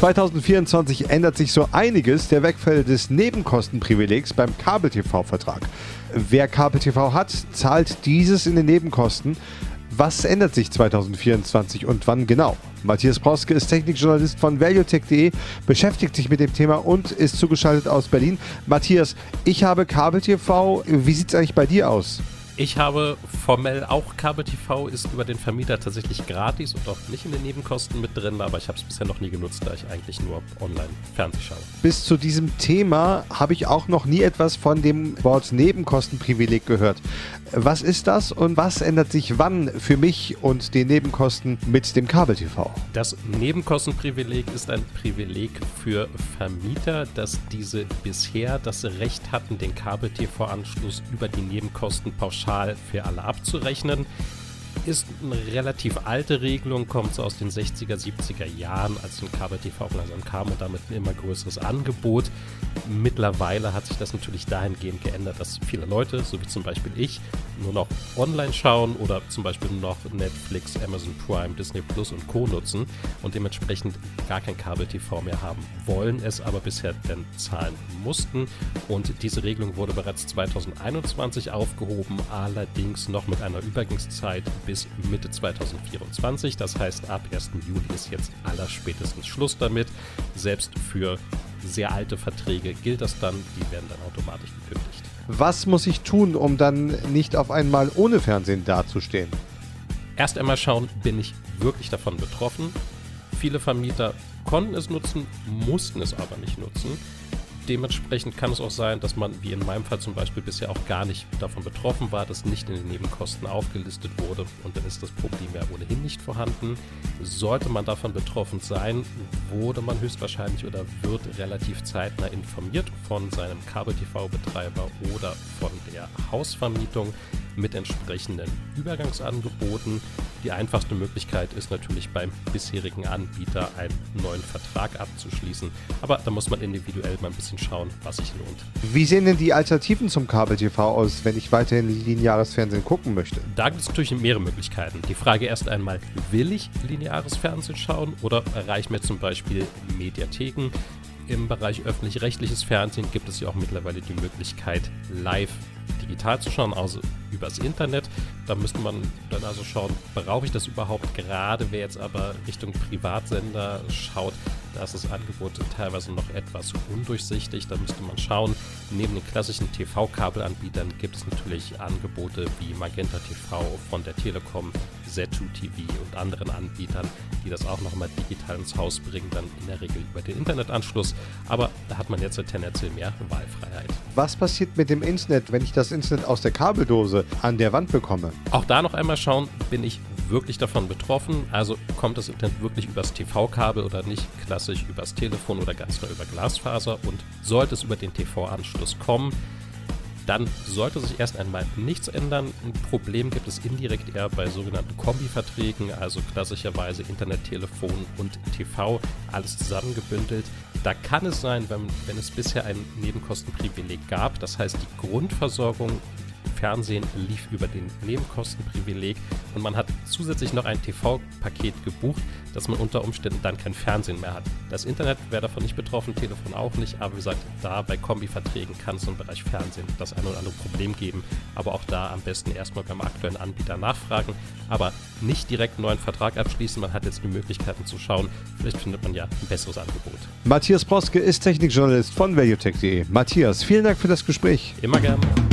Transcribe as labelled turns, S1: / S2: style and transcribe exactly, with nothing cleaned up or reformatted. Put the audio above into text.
S1: zwanzig vierundzwanzig ändert sich so einiges. Der Wegfall des Nebenkostenprivilegs beim Kabel-T V-Vertrag. Wer Kabel-T V hat, zahlt dieses in den Nebenkosten. Was ändert sich zwanzig vierundzwanzig und wann genau? Matthias Proske ist Technikjournalist von valuetech punkt de, beschäftigt sich mit dem Thema und ist zugeschaltet aus Berlin. Matthias, ich habe Kabel-T V. Wie sieht es eigentlich bei dir aus?
S2: Ich habe formell auch Kabel-T V, ist über den Vermieter tatsächlich gratis und auch nicht in den Nebenkosten mit drin, aber ich habe es bisher noch nie genutzt, da ich eigentlich nur online Fernsehen schaue.
S1: Bis zu diesem Thema habe ich auch noch nie etwas von dem Wort Nebenkostenprivileg gehört. Was ist das und was ändert sich wann für mich und den Nebenkosten mit dem Kabel-T V?
S2: Das Nebenkostenprivileg ist ein Privileg für Vermieter, dass diese bisher das Recht hatten, den Kabel-T V-Anschluss über die Nebenkosten pauschal für alle abzurechnen. Ist eine relativ alte Regelung, kommt so aus den sechziger, siebziger Jahren, als ein Kabel-T V langsam kam und damit ein immer größeres Angebot. Mittlerweile hat sich das natürlich dahingehend geändert, dass viele Leute, so wie zum Beispiel ich, nur noch online schauen oder zum Beispiel nur noch Netflix, Amazon Prime, Disney Plus und Co. nutzen und dementsprechend gar kein Kabel-T V mehr haben wollen, es aber bisher dann zahlen mussten. Und diese Regelung wurde bereits zwanzig einundzwanzig aufgehoben, allerdings noch mit einer Übergangszeit bis Mitte zwanzig vierundzwanzig. Das heißt, ab ersten Juli ist jetzt allerspätestens Schluss damit. Selbst für sehr alte Verträge gilt das dann, die werden dann automatisch gekündigt.
S1: Was muss ich tun, um dann nicht auf einmal ohne Fernsehen dazustehen?
S2: Erst einmal schauen, bin ich wirklich davon betroffen? Viele Vermieter konnten es nutzen, mussten es aber nicht nutzen. Dementsprechend kann es auch sein, dass man, wie in meinem Fall zum Beispiel, bisher auch gar nicht davon betroffen war, dass nicht in den Nebenkosten aufgelistet wurde und dann ist das Problem ja ohnehin nicht vorhanden. Sollte man davon betroffen sein, wurde man höchstwahrscheinlich oder wird relativ zeitnah informiert von seinem Kabel-T V-Betreiber oder von der Hausvermietung mit entsprechenden Übergangsangeboten. Die einfachste Möglichkeit ist natürlich beim bisherigen Anbieter einen neuen Vertrag abzuschließen, aber da muss man individuell mal ein bisschen schauen, was sich lohnt.
S1: Wie sehen denn die Alternativen zum Kabel-T V aus, wenn ich weiterhin lineares Fernsehen gucken möchte?
S2: Da gibt es natürlich mehrere Möglichkeiten. Die Frage erst einmal, will ich lineares Fernsehen schauen oder reichen mir zum Beispiel Mediatheken? Im Bereich öffentlich-rechtliches Fernsehen gibt es ja auch mittlerweile die Möglichkeit, live digital zu schauen, also übers Internet. Da müsste man dann also schauen, brauche ich das überhaupt gerade? Wer jetzt aber Richtung Privatsender schaut, da ist das Angebot teilweise noch etwas undurchsichtig. Da müsste man schauen. Neben den klassischen T V-Kabelanbietern gibt es natürlich Angebote wie Magenta T V von der Telekom, Z zwei T V und anderen Anbietern, die das auch nochmal digital ins Haus bringen, dann in der Regel über den Internetanschluss. Aber da hat man jetzt tendenziell mehr Wahlfreiheit.
S1: Was passiert mit dem Internet, wenn ich das Internet aus der Kabeldose an der Wand bekomme?
S2: Auch da noch einmal schauen, bin ich wirklich davon betroffen? Also kommt das Internet wirklich übers T V-Kabel oder nicht klassisch übers Telefon oder ganz nur über Glasfaser? Und sollte es über den T V-Anschluss kommen, dann sollte sich erst einmal nichts ändern. Ein Problem gibt es indirekt eher bei sogenannten Kombiverträgen, also klassischerweise Internet, Telefon und T V, alles zusammengebündelt. Da kann es sein, wenn, wenn es bisher ein Nebenkostenprivileg gab, das heißt die Grundversorgung Fernsehen lief über den Nebenkostenprivileg und man hat zusätzlich noch ein T V-Paket gebucht, dass man unter Umständen dann kein Fernsehen mehr hat. Das Internet wäre davon nicht betroffen, Telefon auch nicht, aber wie gesagt, da bei Kombiverträgen kann es im Bereich Fernsehen das ein oder andere Problem geben, aber auch da am besten erstmal beim aktuellen Anbieter nachfragen, aber nicht direkt einen neuen Vertrag abschließen, man hat jetzt die Möglichkeiten zu schauen, vielleicht findet man ja ein besseres Angebot.
S1: Matthias Proske ist Technikjournalist von valuetech punkt de. Matthias, vielen Dank für das Gespräch.
S2: Immer gerne.